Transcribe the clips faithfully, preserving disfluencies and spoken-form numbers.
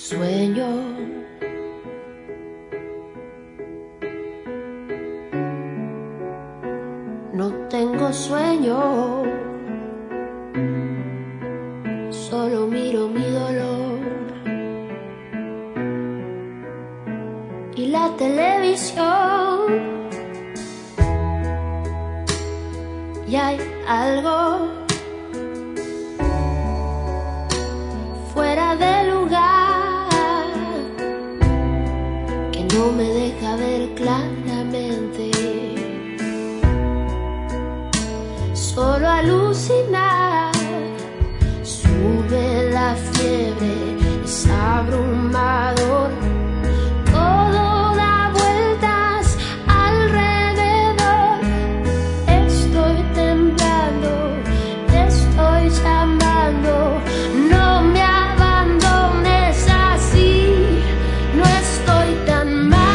sueño. No tengo sueño, solo miro mi dolor y la televisión. Y hay algo fuera de lugar que no me deja ver claramente. Solo alucinar, sube la fiebre, es abrumador. Todo da vueltas alrededor. Estoy temblando, te estoy llamando. No me abandones así, no estoy tan mal.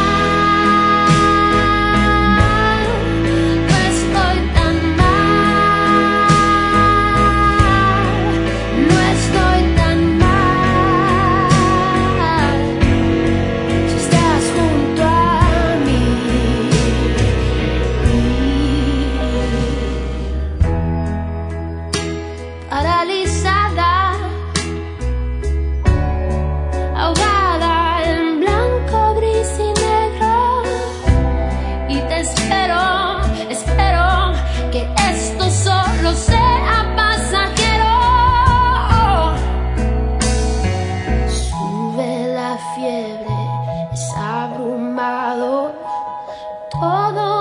Paralizada, ahogada en blanco, gris y negro. Y te espero, espero que esto solo sea pasajero. Sube la fiebre, es abrumador todo.